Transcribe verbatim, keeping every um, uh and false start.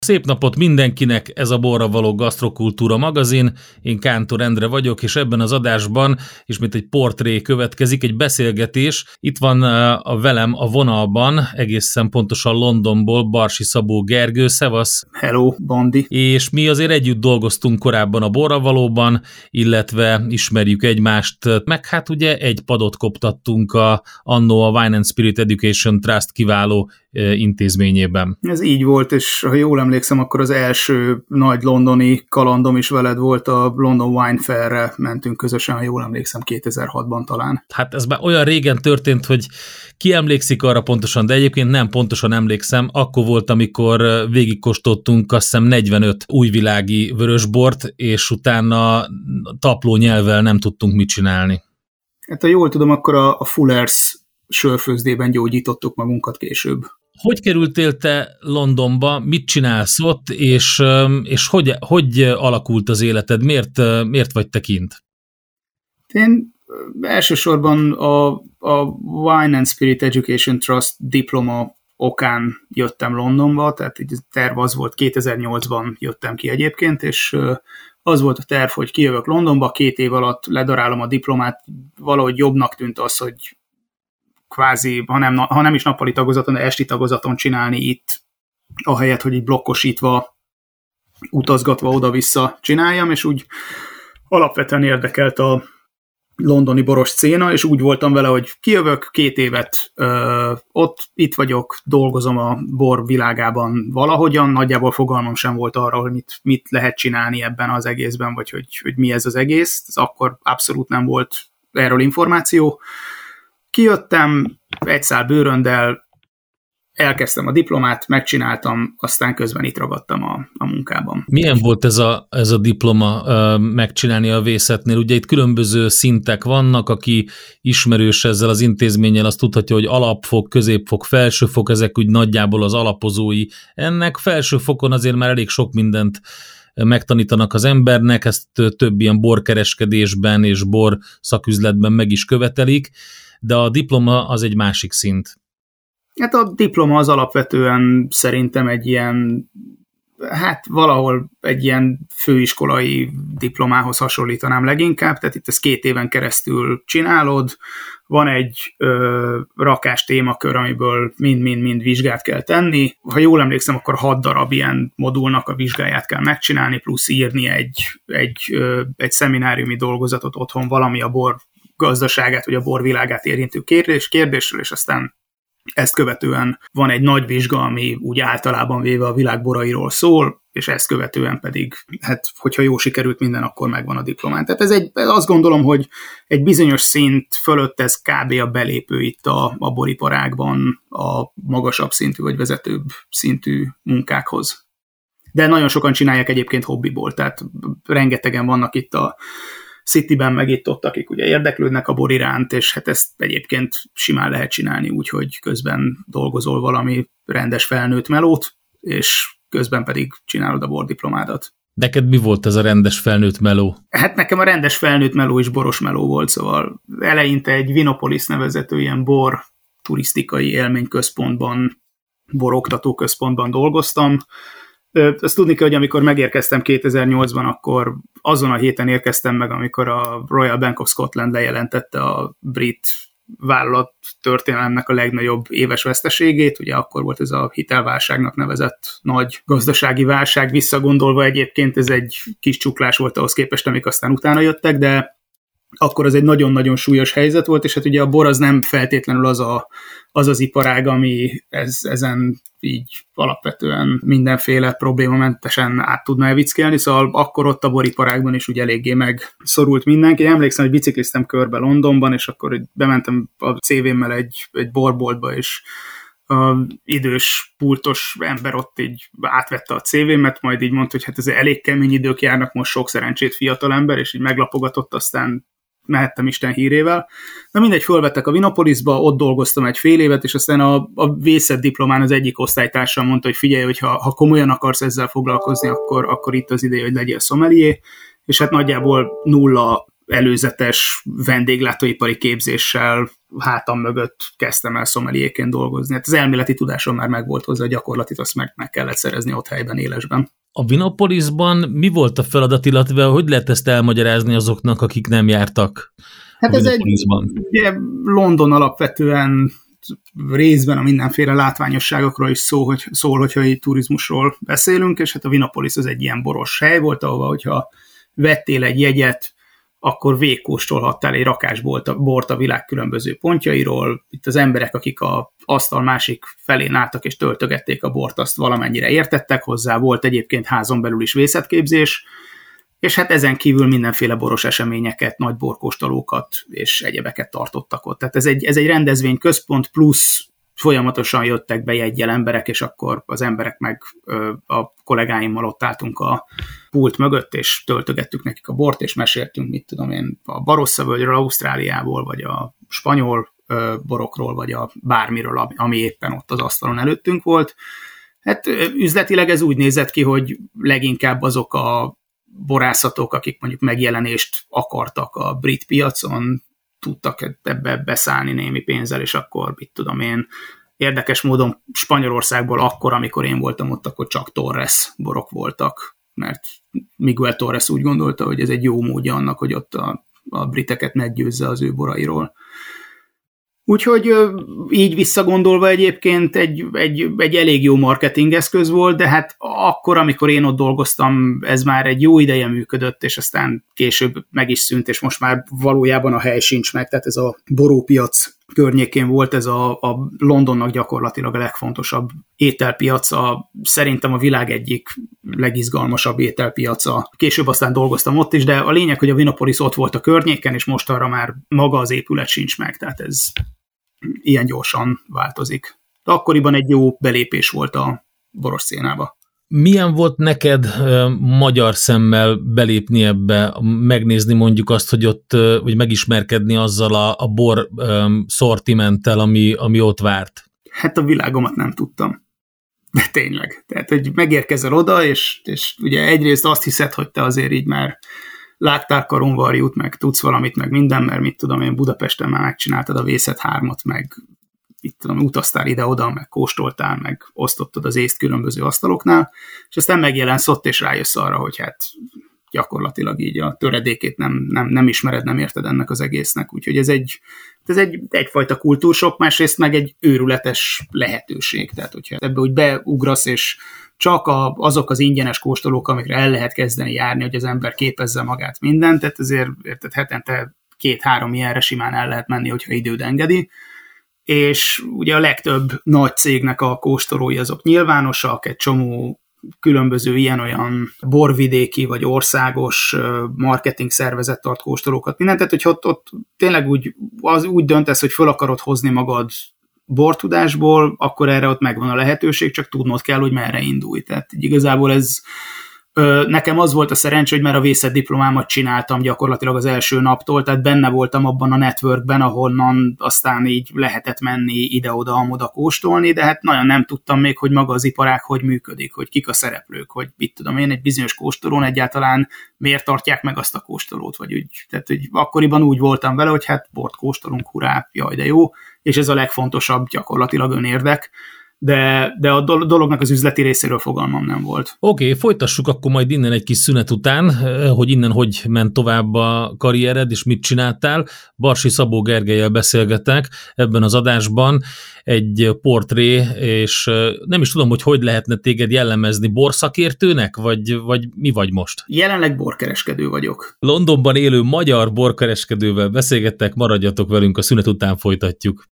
Szép napot mindenkinek, ez a Borra való gasztrokultúra magazin, én Kántor Endre vagyok, és ebben az adásban ismét egy portré következik, egy beszélgetés. Itt van a velem a vonalban, egészen pontosan Londonból, Barsi Szabó Gergő, szevasz! Hello, Bondi! És mi azért együtt dolgoztunk korábban a Borra valóban, illetve ismerjük egymást, meg hát ugye egy padot koptattunk a, annó a Wine and Spirit Education Trust kiváló intézményében. Ez így volt, és ha jól emlékszem, akkor az első nagy londoni kalandom is veled volt, a London Wine Fairre mentünk közösen, ha jól emlékszem, kétezer-hatban talán. Hát ez már olyan régen történt, hogy ki emlékszik arra pontosan, de egyébként nem pontosan emlékszem, akkor volt, amikor végigkóstoltunk azt hiszem negyvenöt újvilági vörösbort, és utána tapló nyelvvel nem tudtunk mit csinálni. Hát ha jól tudom, akkor a, a Fuller's sörfőzdében gyógyítottuk magunkat később. Hogy kerültél te Londonba, mit csinálsz ott, és, és hogy, hogy alakult az életed, miért, miért vagy te kint? Én elsősorban a, a Wine and Spirit Education Trust diploma okán jöttem Londonba, tehát így a terv az volt, kétezer-nyolcban jöttem ki egyébként, és az volt a terv, hogy kijövök Londonba, két év alatt ledarálom a diplomát, valahogy jobbnak tűnt az, hogy kvázi, ha nem, ha nem is nappali tagozaton, de esti tagozaton csinálni itt, ahelyett, hogy így blokkosítva, utazgatva oda-vissza csináljam, és úgy alapvetően érdekelt a londoni boros széna, és úgy voltam vele, hogy kijövök, két évet ö, ott, itt vagyok, dolgozom a bor világában valahogyan, nagyjából fogalmam sem volt arra, hogy mit, mit lehet csinálni ebben az egészben, vagy hogy, hogy mi ez az egész, ez akkor abszolút nem volt erről információ. Kijöttem egy szál bőröndel, elkezdtem a diplomát, megcsináltam, aztán közben itt ragadtam a, a munkában. Milyen volt ez a, ez a diploma uh, megcsinálni a vészetnél? Ugye itt különböző szintek vannak, aki ismerős ezzel az intézménnyel, azt tudhatja, hogy alapfok, középfok, felsőfok, ezek úgy nagyjából az alapozói. Ennek felsőfokon azért már elég sok mindent megtanítanak az embernek, ezt több ilyen borkereskedésben és bor szaküzletben meg is követelik, de a diploma az egy másik szint. Hát a diploma az alapvetően szerintem egy ilyen, hát valahol egy ilyen főiskolai diplomához hasonlítanám leginkább, tehát itt ezt két éven keresztül csinálod, van egy ö, rakás témakör, amiből mind-mind-mind vizsgát kell tenni. Ha jól emlékszem, akkor hat darab ilyen modulnak a vizsgáját kell megcsinálni, plusz írni egy, egy, ö, egy szemináriumi dolgozatot otthon valami a bor gazdaságát, vagy a borvilágát érintő kérdés, kérdésről, és aztán ezt követően van egy nagy vizsga, ami úgy általában véve a világ borairól szól, és ezt követően pedig, hát, hogyha jól sikerült minden, akkor megvan a diplomán. Tehát ez egy, azt gondolom, hogy egy bizonyos szint fölött ez kb. A belépő itt a, a boriparágban a magasabb szintű, vagy vezetőbb szintű munkákhoz. De nagyon sokan csinálják egyébként hobbiból, tehát rengetegen vannak itt a Cityben meg itt ott, akik ugye érdeklődnek a bor iránt, és hát ezt egyébként simán lehet csinálni úgy, hogy közben dolgozol valami rendes felnőtt melót, és közben pedig csinálod a bordiplomádat. Neked mi volt ez a rendes felnőtt meló? Hát nekem a rendes felnőtt meló is boros meló volt, szóval eleinte egy Vinopolis nevezető ilyen bor turisztikai élményközpontban, boroktató központban dolgoztam. Azt tudni kell, hogy amikor megérkeztem kétezer-nyolcban, akkor azon a héten érkeztem meg, amikor a Royal Bank of Scotland lejelentette a brit vállalat történelemnek a legnagyobb éves veszteségét. Ugye akkor volt ez a hitelválságnak nevezett nagy gazdasági válság. Visszagondolva egyébként ez egy kis csuklás volt ahhoz képest, amik aztán utána jöttek, de akkor az egy nagyon-nagyon súlyos helyzet volt, és hát ugye a bor az nem feltétlenül az a, az, az iparág, ami ez, ezen így alapvetően mindenféle problémamentesen át tudna evickelni, szóval akkor ott a boriparágban is ugye eléggé megszorult mindenki. Én emlékszem, hogy bicikliztem körbe Londonban, és akkor bementem a cé vémmel egy, egy borboltba, és a idős, pultos ember ott így átvette a cé vémet, majd így mondta, hogy hát ez elég kemény idők járnak, most sok szerencsét fiatalember, és így meglapogatott, aztán mehettem Isten hírével. Na mindegy, fölvettek a Vinopolisba, ott dolgoztam egy fél évet, és aztán a, a vészett diplomán az egyik osztálytársam mondta, hogy figyelj, hogy ha, ha komolyan akarsz ezzel foglalkozni, akkor, akkor itt az ideje, hogy legyél sommelier, és hát nagyjából nulla előzetes vendéglátóipari képzéssel hátam mögött kezdtem el szomeliéként dolgozni. Hát az elméleti tudásom már megvolt hozzá, a gyakorlatit azt meg, meg kellett szerezni ott helyben, élesben. A Vinopolisban mi volt a feladat, illetve hogy lehet ezt elmagyarázni azoknak, akik nem jártak hát a Vinopolisban? Ez egy, ugye, London alapvetően részben a mindenféle látványosságokról is szó, hogy, szól, hogyha egy turizmusról beszélünk, és hát a Vinopolis az egy ilyen boros hely volt, ahova, hogyha vettél egy jegyet, akkor végkóstolhattál egy rakás bort a világ különböző pontjairól. Itt az emberek, akik az asztal másik felén álltak és töltögették a bort, azt valamennyire értettek hozzá, volt egyébként házon belül is vészetképzés, és hát ezen kívül mindenféle boros eseményeket, nagy borkóstolókat és egyebeket tartottak ott. Tehát ez egy, ez egy rendezvényközpont, plusz folyamatosan jöttek be jeggyel emberek, és akkor az emberek meg ö, a kollégáimmal ott álltunk a pult mögött, és töltögettük nekik a bort, és meséltünk, mit tudom én, a Barossa-völgyről, Ausztráliából, vagy a spanyol ö, borokról, vagy a bármiről, ami éppen ott az asztalon előttünk volt. Hát üzletileg ez úgy nézett ki, hogy leginkább azok a borászatok, akik mondjuk megjelenést akartak a brit piacon, tudtak ebbe beszállni némi pénzzel, és akkor, mit tudom én, érdekes módon Spanyolországból akkor, amikor én voltam ott, akkor csak Torres borok voltak, mert Miguel Torres úgy gondolta, hogy ez egy jó módja annak, hogy ott a, a briteket meggyőzze az ő borairól. Úgyhogy így visszagondolva egyébként egy, egy, egy elég jó marketingeszköz volt, de hát akkor, amikor én ott dolgoztam, ez már egy jó ideje működött, és aztán később meg is szűnt, és most már valójában a hely sincs meg, tehát ez a borópiac környékén volt, ez a, a Londonnak gyakorlatilag a legfontosabb ételpiaca, szerintem a világ egyik legizgalmasabb ételpiaca. Később aztán dolgoztam ott is, de a lényeg, hogy a Vinopolis ott volt a környéken, és most arra már maga az épület sincs meg, tehát ez ilyen gyorsan változik. De akkoriban egy jó belépés volt a boros szénába. Milyen volt neked uh, magyar szemmel belépni ebbe, megnézni mondjuk azt, hogy ott, uh, hogy megismerkedni azzal a, a bor um, szortimenttel, ami, ami ott várt? Hát a világomat nem tudtam. De tényleg. Tehát, hogy megérkezel oda, és, és ugye egyrészt azt hiszed, hogy te azért így már láttál karonvarjút, meg tudsz valamit, meg minden, mert mit tudom én, Budapesten már megcsináltad a Vészet hármat, meg mit tudom, utaztál ide-oda, meg kóstoltál, meg osztottad az észt különböző asztaloknál, és aztán megjelensz ott, és rájössz arra, hogy hát gyakorlatilag így a töredékét nem, nem, nem ismered, nem érted ennek az egésznek. Úgyhogy ez egy, ez egy egyfajta kultúrsok, másrészt meg egy őrületes lehetőség. Tehát, hogyha ebbe úgy beugrasz, és csak a, azok az ingyenes kóstolók, amikre el lehet kezdeni járni, hogy az ember képezze magát mindent, tehát ezért érted, hetente két-három ilyenre simán el lehet menni, hogyha időd engedi. És ugye a legtöbb nagy cégnek a kóstolói azok nyilvánosak, egy csomó különböző ilyen-olyan borvidéki vagy országos marketing szervezet tart kóstolókat, mindent, tehát hogyha ott, ott tényleg úgy, az úgy döntesz, hogy föl akarod hozni magad bortudásból, akkor erre ott megvan a lehetőség, csak tudnod kell, hogy merre indulj. Tehát igazából ez nekem az volt a szerencsé, hogy már a vészet diplomámat csináltam gyakorlatilag az első naptól, tehát benne voltam abban a networkben, ahonnan aztán így lehetett menni ide-oda, amoda kóstolni, de hát nagyon nem tudtam még, hogy maga az iparág hogy működik, hogy kik a szereplők, hogy mit tudom én, egy bizonyos kóstolón egyáltalán miért tartják meg azt a kóstolót, vagy úgy. Tehát hogy akkoriban úgy voltam vele, hogy hát bort kóstolunk, hurrá, jaj, de jó, és ez a legfontosabb gyakorlatilag önérdek. De, de a dolognak az üzleti részéről fogalmam nem volt. Oké, okay, folytassuk akkor majd innen egy kis szünet után, hogy innen hogy ment tovább a karriered, és mit csináltál. Barsi Szabó Gergellyel beszélgetek ebben az adásban, egy portré, és nem is tudom, hogy hogy lehetne téged jellemezni, borszakértőnek, vagy, vagy mi vagy most? Jelenleg borkereskedő vagyok. Londonban élő magyar borkereskedővel beszélgettek, maradjatok velünk, a szünet után folytatjuk.